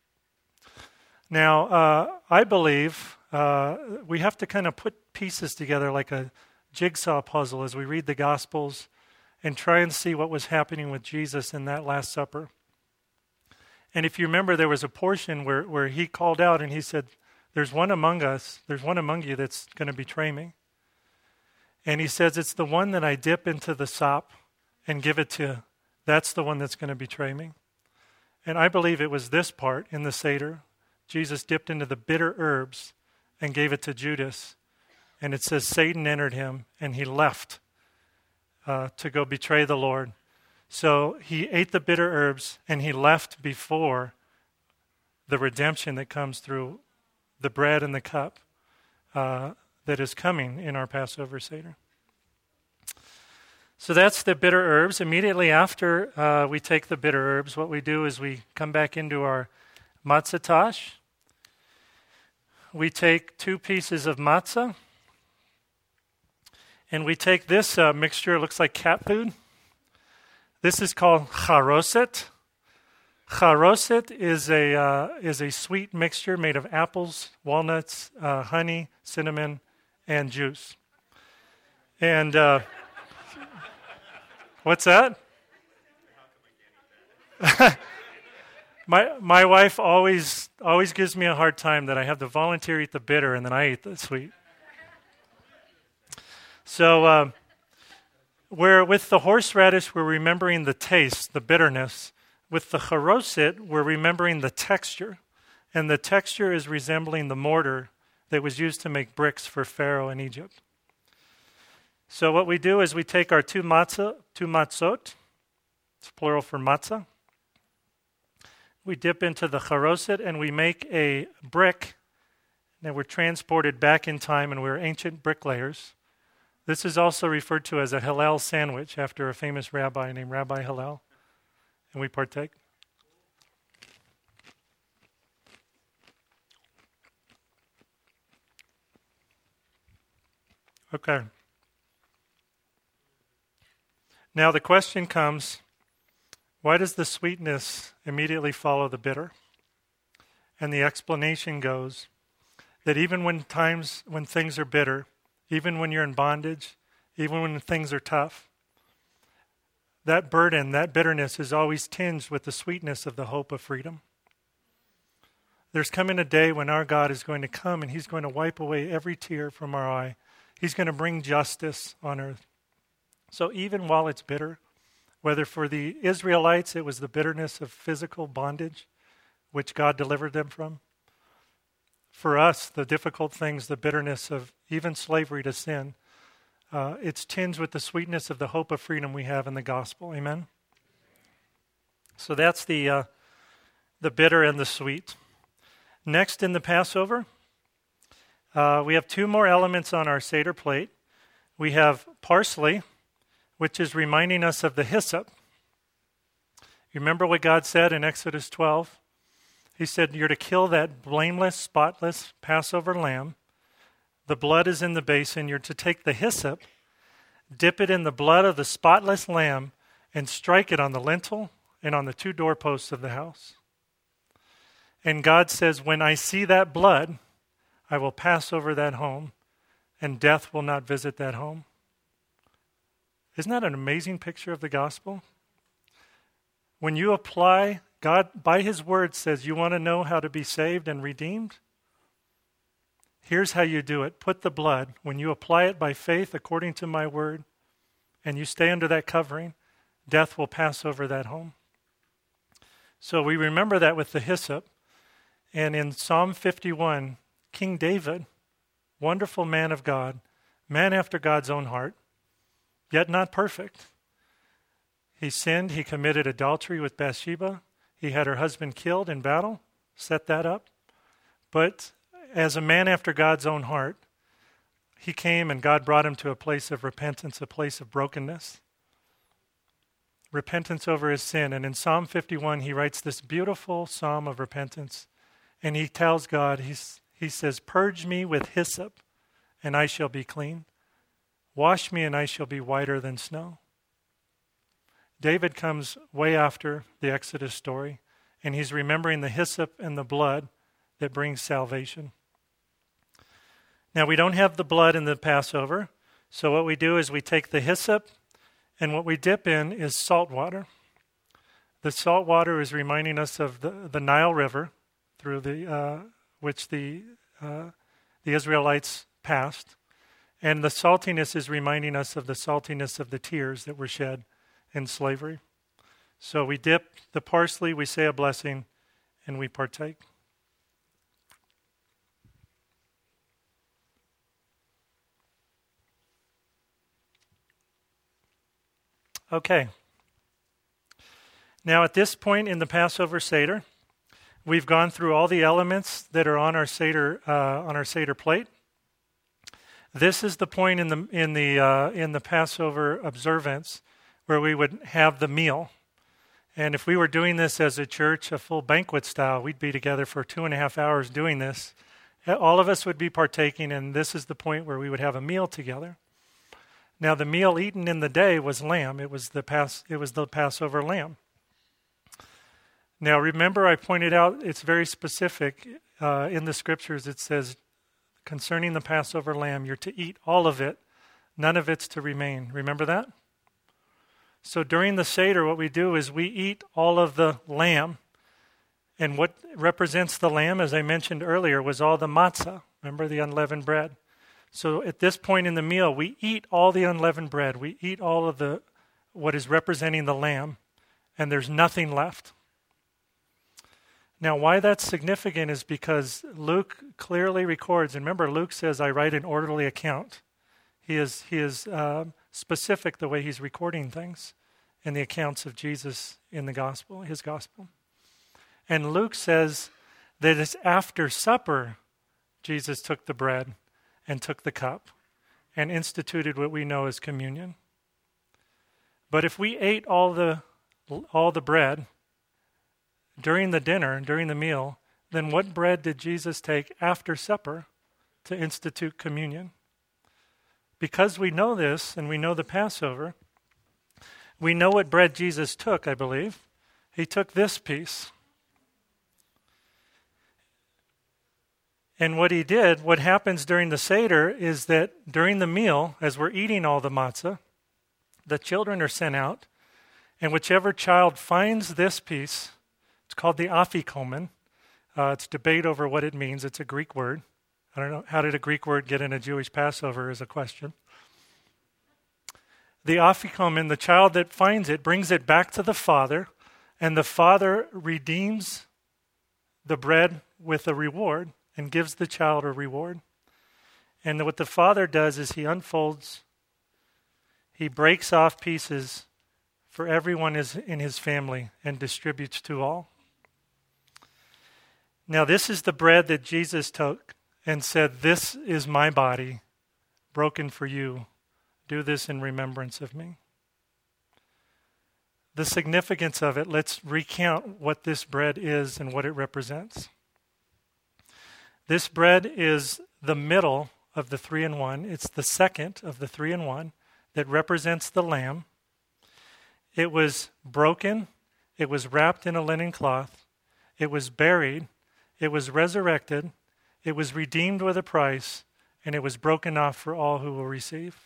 Now, I believe we have to kind of put pieces together like a jigsaw puzzle as we read the Gospels and try and see what was happening with Jesus in that Last Supper. And if you remember, there was a portion where He called out and He said, there's one among you that's going to betray me. And He says, it's the one that I dip into the sop and give it to. That's the one that's going to betray me. And I believe it was this part in the Seder. Jesus dipped into the bitter herbs and gave it to Judas. And it says Satan entered him and he left to go betray the Lord. So he ate the bitter herbs and he left before the redemption that comes through the bread and the cup that is coming in our Passover Seder. So that's the bitter herbs. Immediately after we take the bitter herbs, what we do is we come back into our matzah tash. We take 2 pieces of matzah, and we take this mixture. It looks like cat food. This is called charoset. Charoset is a sweet mixture made of apples, walnuts, honey, cinnamon, and juice. And what's that? My wife always gives me a hard time that I have to volunteer eat the bitter and then I eat the sweet. So with the horseradish, we're remembering the taste, the bitterness. With the charoset, we're remembering the texture. And the texture is resembling the mortar that was used to make bricks for Pharaoh in Egypt. So what we do is we take our 2 matzot, it's plural for matzah. We dip into the charoset and we make a brick. Now we're transported back in time and we're ancient bricklayers. This is also referred to as a Hillel sandwich after a famous rabbi named Rabbi Hillel. And we partake. Okay. Now the question comes, why does the sweetness immediately follow the bitter? And the explanation goes that even when things are bitter, even when you're in bondage, even when things are tough, that burden, that bitterness is always tinged with the sweetness of the hope of freedom. There's coming a day when our God is going to come and He's going to wipe away every tear from our eye. He's going to bring justice on earth. So even while it's bitter, whether for the Israelites it was the bitterness of physical bondage, which God delivered them from, for us, the difficult things, the bitterness of even slavery to sin, it's tinged with the sweetness of the hope of freedom we have in the gospel. Amen? So that's the bitter and the sweet. Next in the Passover, we have 2 more elements on our Seder plate. We have parsley, which is reminding us of the hyssop. You remember what God said in Exodus 12? He said, you're to kill that blameless, spotless Passover lamb. The blood is in the basin. You're to take the hyssop, dip it in the blood of the spotless lamb, and strike it on the lintel and on the 2 doorposts of the house. And God says, when I see that blood, I will pass over that home, and death will not visit that home. Isn't that an amazing picture of the gospel? When you apply, God, by his word, says, you want to know how to be saved and redeemed? Here's how you do it. Put the blood. When you apply it by faith according to my word, and you stay under that covering, death will pass over that home. So we remember that with the hyssop. And in Psalm 51, King David, wonderful man of God, man after God's own heart, yet not perfect. He sinned. He committed adultery with Bathsheba. He had her husband killed in battle, set that up. But as a man after God's own heart, he came and God brought him to a place of repentance, a place of brokenness. Repentance over his sin. And in Psalm 51, he writes this beautiful psalm of repentance. And he tells God, he says, purge me with hyssop, and I shall be clean. Wash me, and I shall be whiter than snow. David comes way after the Exodus story, and he's remembering the hyssop and the blood that brings salvation. Now, we don't have the blood in the Passover, so what we do is we take the hyssop, and what we dip in is salt water. The salt water is reminding us of the Nile River, through which the Israelites passed. And the saltiness is reminding us of the saltiness of the tears that were shed in slavery. So we dip the parsley, we say a blessing, and we partake. Okay. Now at this point in the Passover Seder, we've gone through all the elements that are on our Seder plate. This is the point in the Passover observance where we would have the meal. And if we were doing this as a church, a full banquet style, we'd be together for 2.5 hours doing this. All of us would be partaking, and this is the point where we would have a meal together. Now, the meal eaten in the day was lamb. It was the Passover lamb. Now, remember, I pointed out it's very specific in the scriptures. It says, concerning the Passover lamb, you're to eat all of it. None of it's to remain. Remember that? So during the Seder, what we do is we eat all of the lamb. And what represents the lamb, as I mentioned earlier, was all the matzah. Remember the unleavened bread? So at this point in the meal, we eat all the unleavened bread. We eat all of what is representing the lamb, and there's nothing left. Now, why that's significant is because Luke clearly records, and remember, Luke says, I write an orderly account. He is specific the way he's recording things in the accounts of Jesus in the gospel, his gospel. And Luke says that it's after supper, Jesus took the bread and took the cup and instituted what we know as communion. But if we ate all the bread during the dinner, during the meal, then what bread did Jesus take after supper to institute communion? Because we know this and we know the Passover, we know what bread Jesus took, I believe. He took this piece. And what he did, what happens during the Seder, is that during the meal, as we're eating all the matzah, the children are sent out, and whichever child finds this piece, it's called the afikomen. It's debate over what it means. It's a Greek word. I don't know, how did a Greek word get in a Jewish Passover is a question. The afikomen, the child that finds it, brings it back to the father, and the father redeems the bread with a reward and gives the child a reward. And what the father does is he breaks off pieces for everyone in his family and distributes to all. Now this is the bread that Jesus took and said, this is my body broken for you. Do this in remembrance of me. The significance of it, let's recount what this bread is and what it represents. This bread is the middle of the 3-in-1. It's the second of the 3-in-1 that represents the lamb. It was broken. It was wrapped in a linen cloth. It was buried. it was resurrected, it was redeemed with a price, and it was broken off for all who will receive.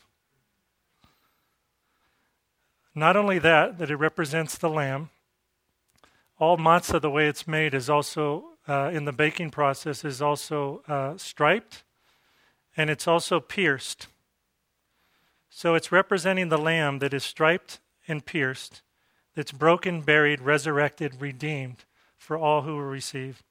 Not only that it represents the lamb, all matzah, the way it's made, is also, in the baking process, is also striped, and it's also pierced. So it's representing the lamb that is striped and pierced, that's broken, buried, resurrected, redeemed for all who will receive.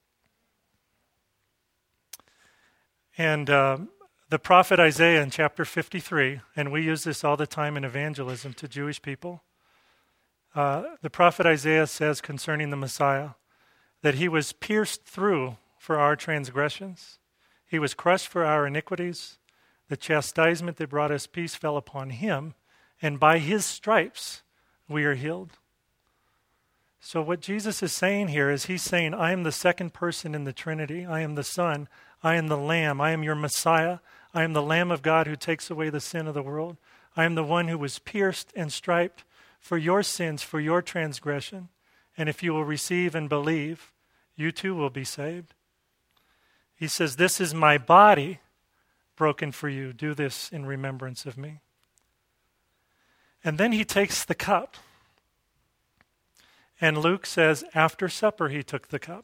And the prophet Isaiah in chapter 53, and we use this all the time in evangelism to Jewish people. The prophet Isaiah says concerning the Messiah that he was pierced through for our transgressions. He was crushed for our iniquities. The chastisement that brought us peace fell upon him, and by his stripes we are healed. So what Jesus is saying here is he's saying, I am the second person in the Trinity. I am the Son. I am the Lamb. I am your Messiah. I am the Lamb of God who takes away the sin of the world. I am the one who was pierced and striped for your sins, for your transgression. And if you will receive and believe, you too will be saved. He says, this is my body broken for you. Do this in remembrance of me. And then he takes the cup. And Luke says, after supper he took the cup.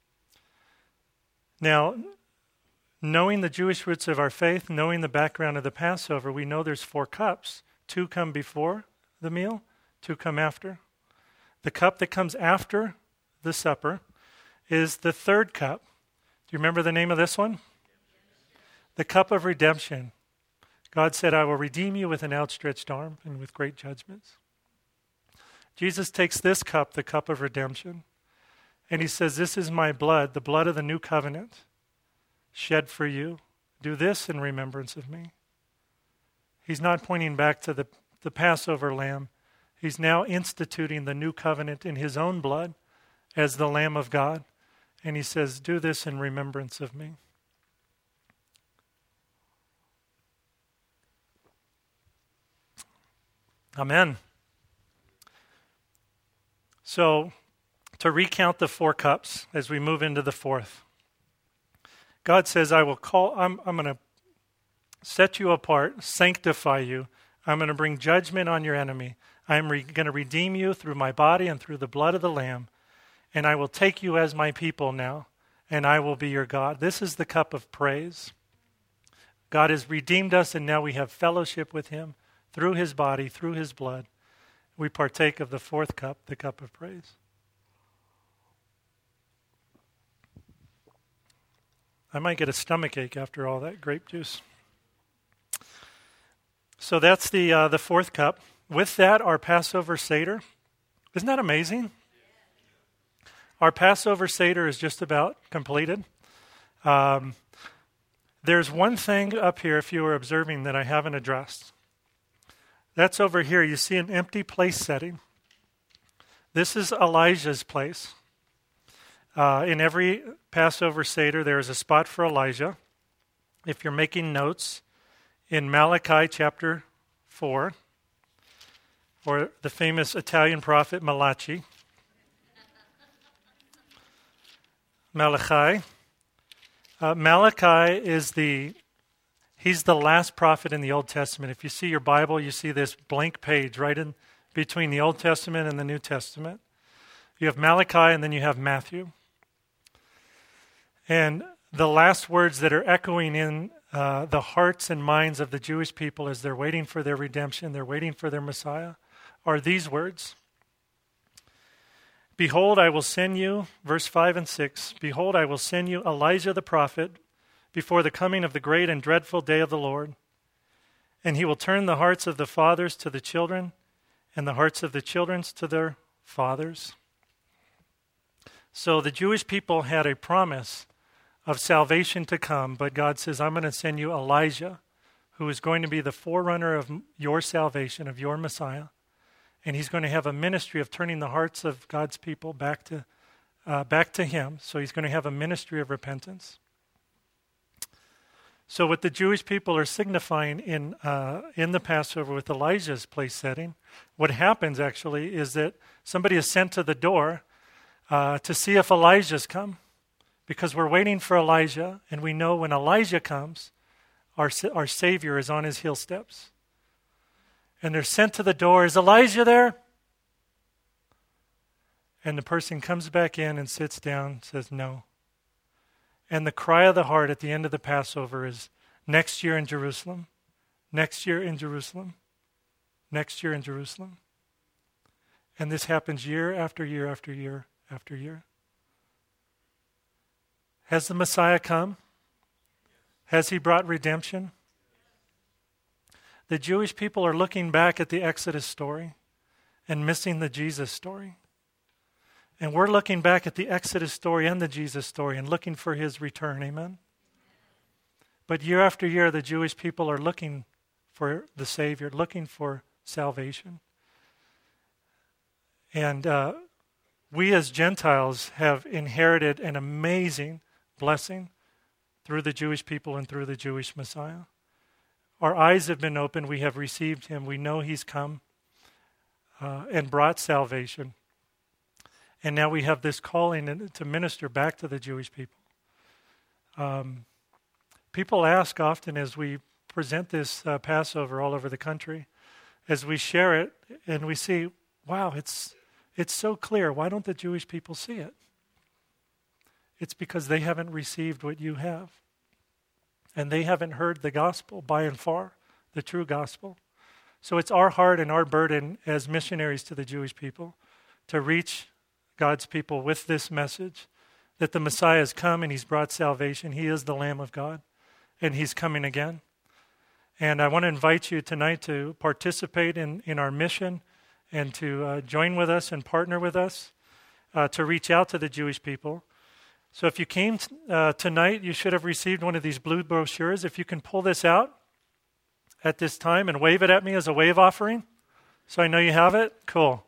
Now, knowing the Jewish roots of our faith, knowing the background of the Passover, we know there's 4 cups. 2 come before the meal, 2 come after. The cup that comes after the supper is the 3rd cup. Do you remember the name of this one? The cup of redemption. God said, I will redeem you with an outstretched arm and with great judgments. Jesus takes this cup, the cup of redemption, and he says, this is my blood, the blood of the new covenant, shed for you. Do this in remembrance of me. He's not pointing back to the Passover lamb. He's now instituting the new covenant in his own blood as the Lamb of God. And he says, do this in remembrance of me. Amen. So, to recount the 4 cups as we move into the 4th. God says, I'm going to set you apart, sanctify you. I'm going to bring judgment on your enemy. I'm going to redeem you through my body and through the blood of the Lamb. And I will take you as my people now, and I will be your God. This is the cup of praise. God has redeemed us, and now we have fellowship with him through his body, through his blood. We partake of the 4th cup, the cup of praise. I might get a stomachache after all that grape juice. So that's the 4th cup. With that, our Passover Seder. Isn't that amazing? Our Passover Seder is just about completed. There's one thing up here, if you were observing, that I haven't addressed. That's over here. You see an empty place setting. This is Elijah's place. In every Passover Seder, there is a spot for Elijah. If you're making notes, in Malachi chapter 4, or the famous Italian prophet Malachi, Malachi is he's the last prophet in the Old Testament. If you see your Bible, you see this blank page right in between the Old Testament and the New Testament. You have Malachi and then you have Matthew. And the last words that are echoing in the hearts and minds of the Jewish people as they're waiting for their redemption, they're waiting for their Messiah, are these words. Behold, I will send you, verse 5 and 6, behold, I will send you Elijah the prophet before the coming of the great and dreadful day of the Lord. And he will turn the hearts of the fathers to the children, and the hearts of the children to their fathers. So the Jewish people had a promise of salvation to come, but God says, I'm going to send you Elijah, who is going to be the forerunner of your salvation, of your Messiah. And he's going to have a ministry of turning the hearts of God's people back to him. So he's going to have a ministry of repentance. So what the Jewish people are signifying in the Passover with Elijah's place setting, what happens actually is that somebody is sent to the door to see if Elijah's come, because we're waiting for Elijah, and we know when Elijah comes, our Savior is on his heel steps. And they're sent to the door. Is Elijah there? And the person comes back in and sits down, says no. And the cry of the heart at the end of the Passover is, next year in Jerusalem, next year in Jerusalem, next year in Jerusalem. And this happens year after year after year after year. Has the Messiah come? Has he brought redemption? The Jewish people are looking back at the Exodus story and missing the Jesus story. And we're looking back at the Exodus story and the Jesus story and looking for his return. Amen? But year after year, the Jewish people are looking for the Savior, looking for salvation. And we as Gentiles have inherited an amazing blessing through the Jewish people and through the Jewish Messiah. Our eyes have been opened. We have received him. We know he's come and brought salvation. And now we have this calling to minister back to the Jewish people. People ask often as we present this Passover all over the country, as we share it, and we see, wow, it's so clear. Why don't the Jewish people see it? It's because they haven't received what you have. And they haven't heard the gospel by and far, the true gospel. So it's our heart and our burden as missionaries to the Jewish people to reach God's people with this message that the Messiah has come and he's brought salvation. He is the Lamb of God and he's coming again. And I want to invite you tonight to participate in our mission and to join with us and partner with us to reach out to the Jewish people. So if you came tonight, you should have received one of these blue brochures. If you can pull this out at this time and wave it at me as a wave offering, so I know you have it. Cool.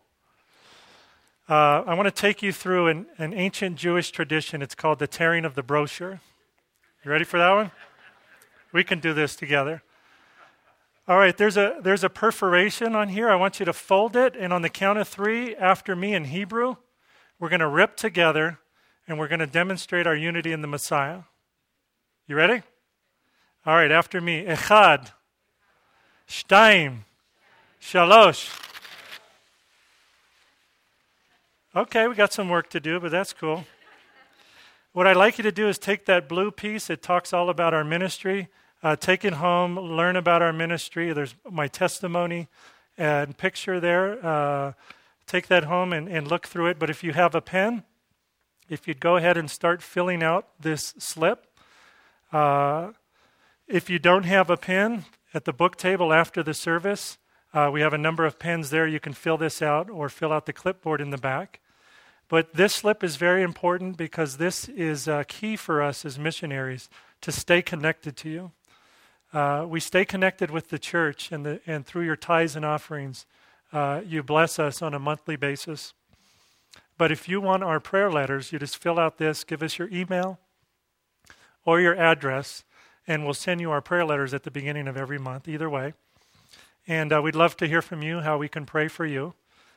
I want to take you through an ancient Jewish tradition. It's called the tearing of the brochure. You ready for that one? We can do this together. All right, there's a perforation on here. I want you to fold it, and on the count of 3, after me in Hebrew, we're going to rip together, and we're going to demonstrate our unity in the Messiah. You ready? All right, after me. Echad, Shtaim, Shalosh. Okay, we got some work to do, but that's cool. What I'd like you to do is take that blue piece. It talks all about our ministry. Take it home, learn about our ministry. There's my testimony and picture there. Take that home and look through it. But if you have a pen, if you'd go ahead and start filling out this slip. If you don't have a pen, at the book table after the service, we have a number of pens there. You can fill this out or fill out the clipboard in the back. But this slip is very important because this is key for us as missionaries to stay connected to you. We stay connected with the church, and through your tithes and offerings, you bless us on a monthly basis. But if you want our prayer letters, you just fill out this, give us your email or your address, and we'll send you our prayer letters at the beginning of every month, either way. And we'd love to hear from you, how we can pray for you.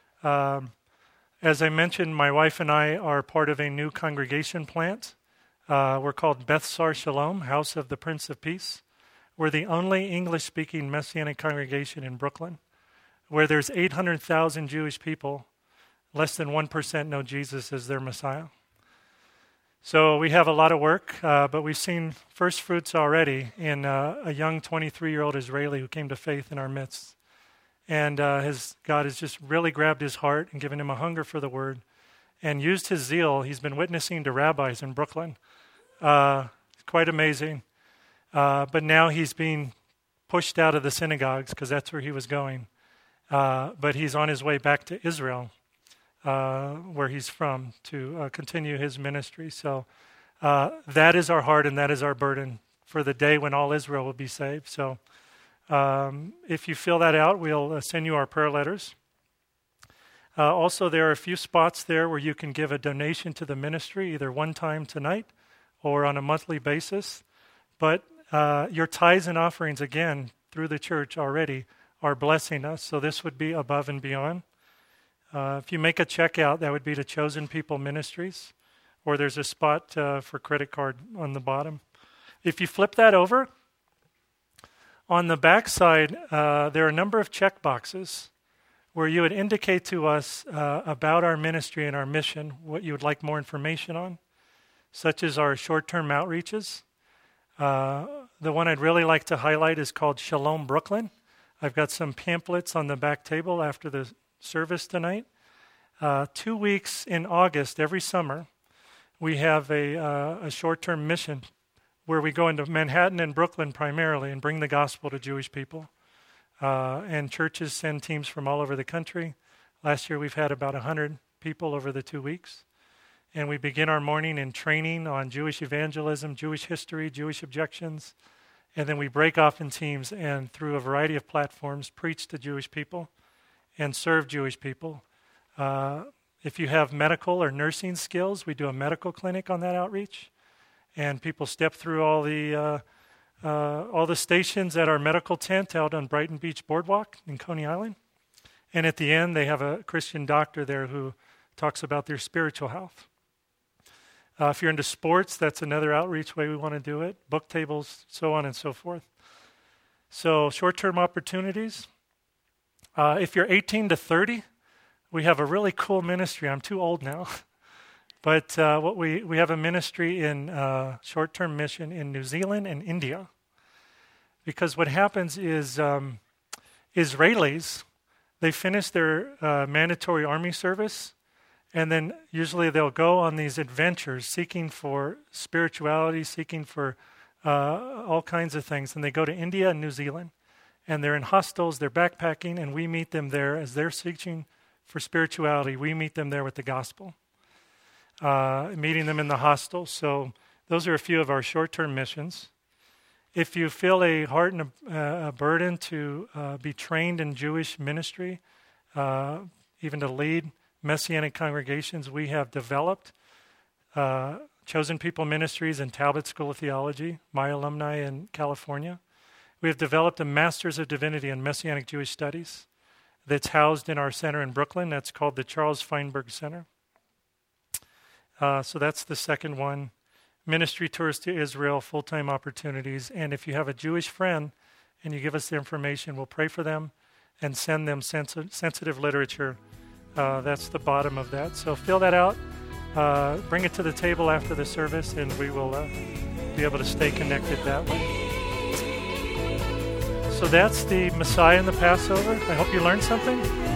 As I mentioned, my wife and I are part of a new congregation plant. We're called Beth Sar Shalom, House of the Prince of Peace. We're the only English-speaking Messianic congregation in Brooklyn, where there's 800,000 Jewish people. Less than 1% know Jesus as their Messiah. So we have a lot of work, but we've seen first fruits already in a young 23-year-old Israeli who came to faith in our midst. And God has just really grabbed his heart and given him a hunger for the word and used his zeal. He's been witnessing to rabbis in Brooklyn. Quite amazing. But now he's being pushed out of the synagogues because that's where he was going. But he's on his way back to Israel, where he's from, to continue his ministry. So that is our heart and that is our burden for the day when all Israel will be saved. So if you fill that out, we'll send you our prayer letters. Also, there are a few spots there where you can give a donation to the ministry, either one time tonight or on a monthly basis. But your tithes and offerings, again, through the church already, are blessing us. So this would be above and beyond. If you make a check out, that would be to Chosen People Ministries. or there's a spot for credit card on the bottom. If you flip that over, on the back side, there are a number of check boxes where you would indicate to us about our ministry and our mission, what you would like more information on, such as our short-term outreaches. The one I'd really like to highlight is called Shalom Brooklyn. I've got some pamphlets on the back table after the service tonight. 2 weeks in August every summer, we have a short-term mission where we go into Manhattan and Brooklyn primarily and bring the gospel to Jewish people. And churches send teams from all over the country. Last year we've had about 100 people over the 2 weeks. And we begin our morning in training on Jewish evangelism, Jewish history, Jewish objections. And then we break off in teams and through a variety of platforms preach to Jewish people and serve Jewish people. If you have medical or nursing skills, we do a medical clinic on that outreach. And people step through all the stations at our medical tent out on Brighton Beach Boardwalk in Coney Island. And at the end, they have a Christian doctor there who talks about their spiritual health. If you're into sports, that's another outreach way we want to do it. Book tables, so on and so forth. So short-term opportunities. If you're 18 to 30, we have a really cool ministry. I'm too old now. But we have a ministry in short-term mission in New Zealand and India. Because what happens is Israelis, they finish their mandatory army service, and then usually they'll go on these adventures seeking for spirituality, seeking for all kinds of things. And they go to India and New Zealand, and they're in hostels, they're backpacking, and we meet them there as they're seeking for spirituality. We meet them there with the gospel. Meeting them in the hostel. So those are a few of our short-term missions. If you feel a heart and a burden to be trained in Jewish ministry, even to lead Messianic congregations, we have developed Chosen People Ministries and Talbot School of Theology, my alumni in California. We have developed a Master's of Divinity in Messianic Jewish Studies that's housed in our center in Brooklyn. That's called the Charles Feinberg Center. So that's the second one. Ministry tours to Israel, full-time opportunities. And if you have a Jewish friend and you give us the information, we'll pray for them and send them sensitive literature. That's the bottom of that. So fill that out. Bring it to the table after the service, and we will be able to stay connected that way. So that's the Messiah and the Passover. I hope you learned something.